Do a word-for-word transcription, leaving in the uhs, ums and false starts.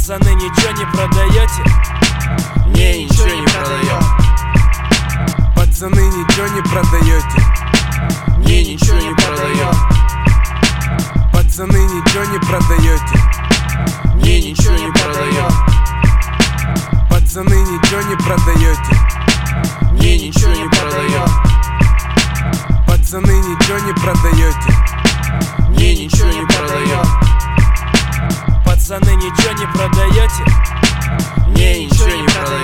Пацаны, ничего не продаете? Не, ничего не продаем. Пацаны, ничего не продаете? Не, ничего не продаем. Пацаны, ничего не продаете? Не, ничего не продаем. Пацаны, ничего не продаете? Не, ничего не продаем. Пацаны, ничего не продаете? Не, ничего не продаем. Пацаны, ничего не продаете? Не, ничего не продаем.